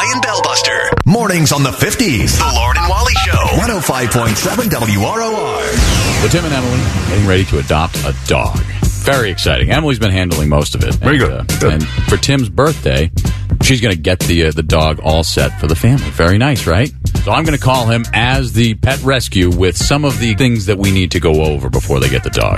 Brian Bellbuster. Mornings on the 50s. The Lauren and Wally Show. 105.7 WROR. Well, Tim and Emily getting ready to adopt a dog. Very exciting. Emily's been handling most of it. Very good. And for Tim's birthday, she's going to get the dog all set for the family. Very nice, right? So I'm going to call him as the pet rescue with some of the things that we need to go over before they get the dog.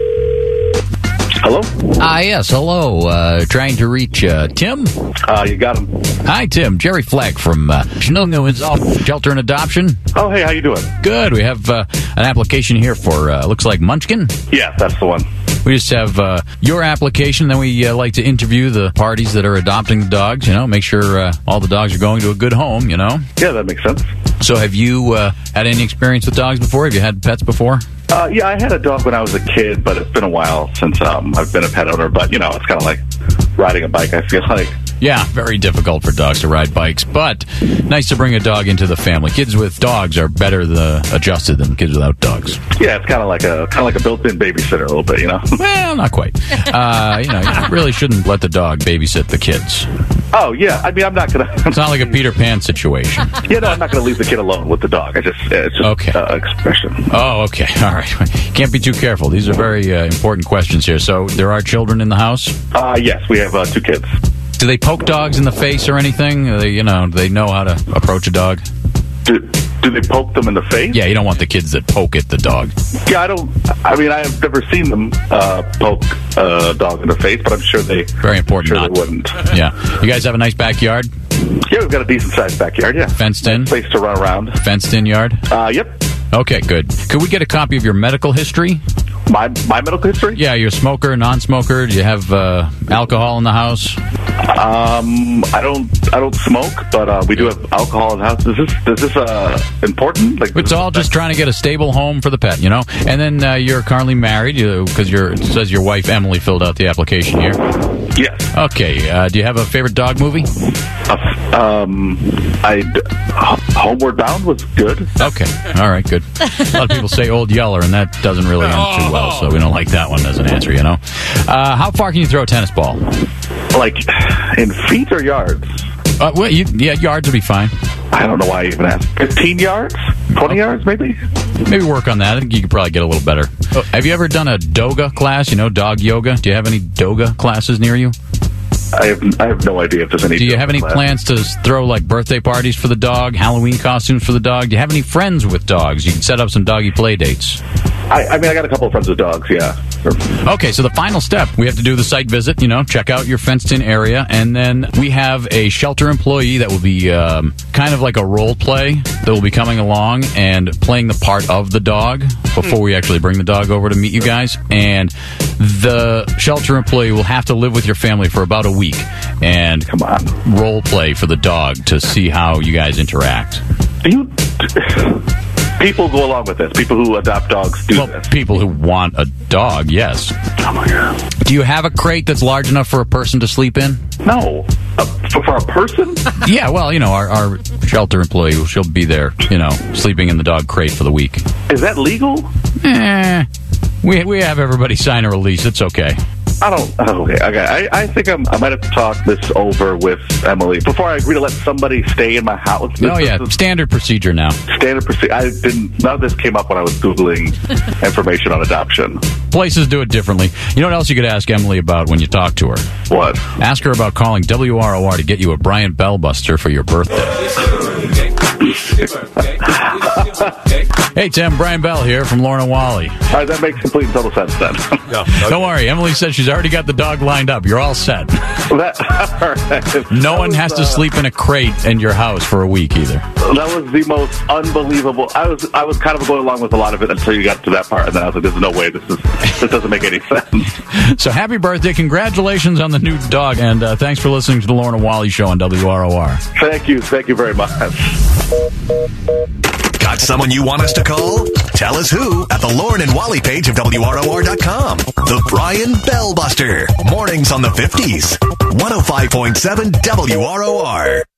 Hello? Yes, hello. Trying to reach Tim? You got him. Hi, Tim. Jerry Fleck from Shelter and Adoption. Oh, hey, how you doing? Good. We have an application here for, looks like Munchkin. Yeah, that's the one. We just have your application, then we like to interview the parties that are adopting the dogs, make sure all the dogs are going to a good home, Yeah, that makes sense. So have you had any experience with dogs before? Have you had pets before? Yeah, I had a dog when I was a kid, but it's been a while since I've been a pet owner. But, it's kind of like riding a bike, I feel like. Yeah, very difficult for dogs to ride bikes, but nice to bring a dog into the family. Kids with dogs are better adjusted than kids without dogs. Yeah, it's kind of like a built-in babysitter a little bit, Well, not quite. You really shouldn't let the dog babysit the kids. Oh, yeah. I mean, I'm not going to... It's not like a Peter Pan situation. Yeah, no, I'm not going to leave the kid alone with the dog. It's just okay. Expression. Oh, okay. All right. Can't be too careful. These are very important questions here. So there are children in the house? Yes, we have 2 kids. Do they poke dogs in the face or anything? They know how to approach a dog? Do they poke them in the face? Yeah, you don't want the kids that poke at the dog. Yeah, I've never seen them poke a dog in the face, but I'm sure they... Very important sure not. They wouldn't. Yeah. You guys have a nice backyard? Yeah, we've got a decent-sized backyard, yeah. Fenced in? Nice place to run around. Fenced-in yard? Yep. Okay, good. Could we get a copy of your medical history? My medical history? Yeah, you're a smoker, non-smoker. Do you have alcohol in the house? I don't smoke, but we do have alcohol in the house. Is this important? It's all just trying to get a stable home for the pet, And then you're currently married, because it says your wife Emily filled out the application here. Yes. Okay. Do you have a favorite dog movie? Homeward Bound was good. Okay. All right, good. A lot of people say Old Yeller, and that doesn't really end too well, so we don't like that one as an answer, How far can you throw a tennis ball? Like, in feet or yards? Yards would be fine. I don't know why I even asked. 15 yards? 20 yards, maybe? Maybe work on that. I think you could probably get a little better. Have you ever done a Doga class? Dog yoga? Do you have any Doga classes near you? I have no idea if there's any. Do you have any plans to throw birthday parties for the dog, Halloween costumes for the dog? Do you have any friends with dogs? You can set up some doggy play dates. I got a couple of friends with dogs, yeah. Okay, so the final step, we have to do the site visit, check out your fenced-in area, and then we have a shelter employee that will be kind of like a role play that will be coming along and playing the part of the dog before we actually bring the dog over to meet you guys. And the shelter employee will have to live with your family for about a week and role play for the dog to see how you guys interact. People go along with this. People who adopt dogs do this. People who want a dog, yes. Oh, my God. Do you have a crate that's large enough for a person to sleep in? No. For a person? Yeah, well, our shelter employee, she'll be there, sleeping in the dog crate for the week. Is that legal? We have everybody sign a release. It's okay. Okay. I think I might have to talk this over with Emily before I agree to let somebody stay in my house. Standard procedure now. Standard procedure. None of this came up when I was Googling information on adoption. Places do it differently. You know what else you could ask Emily about when you talk to her? What? Ask her about calling WROR to get you a Brian Bellbuster for your birthday. Hey, Tim, Brian Bell here from Lauren and Wally. All right, that makes complete and total sense then. Don't worry. Emily said she's already got the dog lined up. You're all set. All right. No one has to sleep in a crate in your house for a week either. That was the most unbelievable. I was kind of going along with a lot of it until you got to that part, and then I was like, there's no way. This doesn't make any sense. So happy birthday. Congratulations on the new dog, and thanks for listening to the Lauren and Wally Show on WROR. Thank you very much. Got someone you want us to call? Tell us who at the Lauren and Wally page of WROR.com. The Brian Bellbuster. Mornings on the 50s. 105.7 WROR.